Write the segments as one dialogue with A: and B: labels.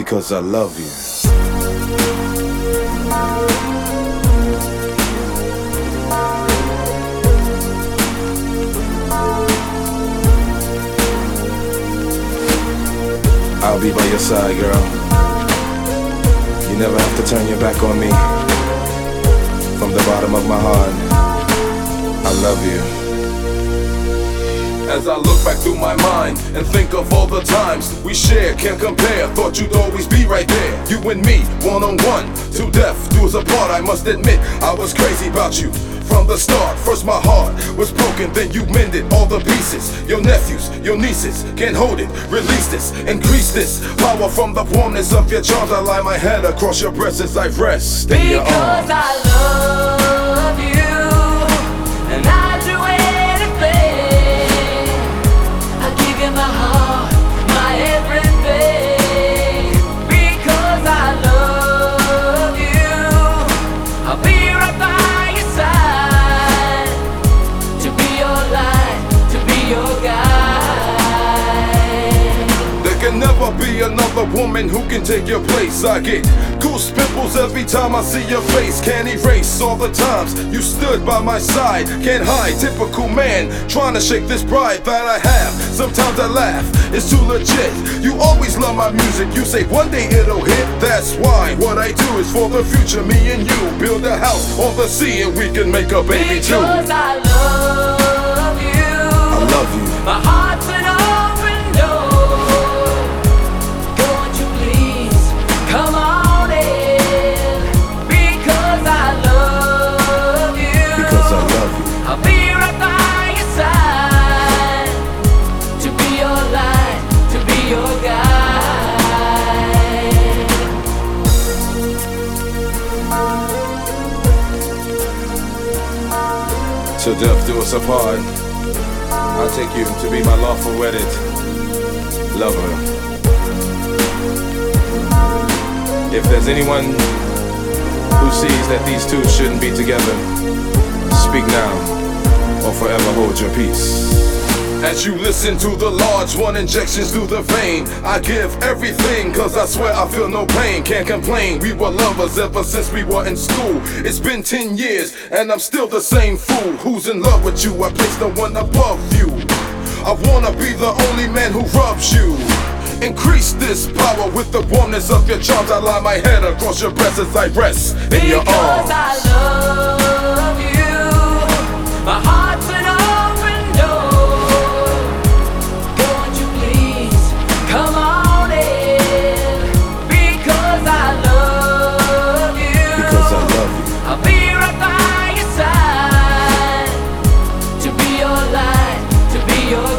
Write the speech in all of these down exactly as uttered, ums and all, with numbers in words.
A: because I love you. I'll be by your side, girl. You never have to turn your back on me. From the bottom of my heart, I love you.
B: As I look back through my mind and think of all the times we shared, can't compare. Thought you'd always be right there. You and me, one on one, till death do us apart. I must admit, I was crazy about you from the start. First my heart was broken, then you mended all the pieces. Your nephews, your nieces, can't hold it. Release this, increase this power from the warmness of your charms. I lie my head across your breast as I rest in your arms.
C: Because I love you, and I do anything. I give you my heart, my everything. Because I love you, I'll be right by your side, to be your light, to be your guide.
B: There can never be another woman who can take your place. I get goose pimples every time I see your face. Can't erase all the times you stood by my side. Can't hide, typical man trying to shake this pride that I have. Sometimes I laugh, it's too legit. You always love my music, you say one day it'll hit. That's why what I do is for the future. Me and you build a house on the sea and we can make a baby too.
C: Because I love you,
B: I love you.
C: my heart's an open door. Won't you please come on in? Because I love you,
B: Because I love you.
C: I'll be right by your side, to be your light, to be your guide.
B: Till death do us apart, I'll take you to be my lawful wedded lover. If there's anyone who sees that these two shouldn't be together, speak now or forever hold your peace. As you listen to the large one injections through the vein, I give everything cause I swear I feel no pain. Can't complain, we were lovers ever since we were in school. It's been ten years and I'm still the same fool who's in love with you. I place no one above you. I wanna be the only man who rubs you. Increase this power with the warmness of your charms. I lie my head across your breast as I rest in your arms.
C: Because I love you, my heart's an open door. Won't you please come on in? Because I love you,
B: Because I love you.
C: I'll be right by your side, to be your light, to be your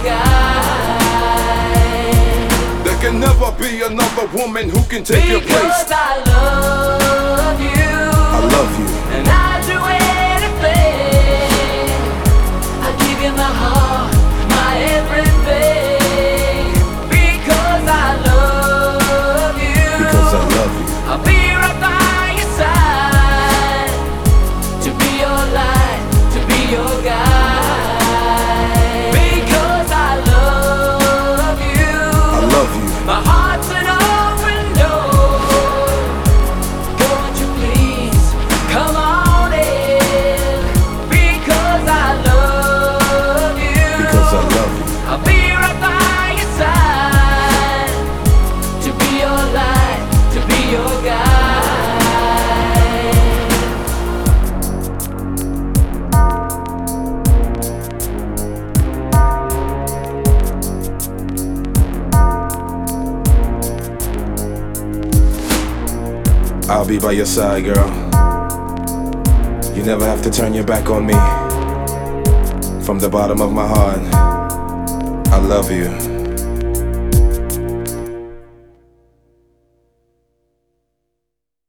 C: guide.
B: There can never be another woman who can take your place.
C: Because I love you,
B: I love you.
C: and I do anything. I give you my heart, my everything. Because I love you,
B: Because I love you.
C: I'll be right by your side, to be your light, to be your guide. Because I love you,
B: I love you.
C: my heart's an open door. Won't you please come on in? Because I love you,
B: Because I love you.
C: I'll be right by your side, to be your light, to be your guide.
B: I'll be by your side, girl. You never have to turn your back on me. From the bottom of my heart, I love you.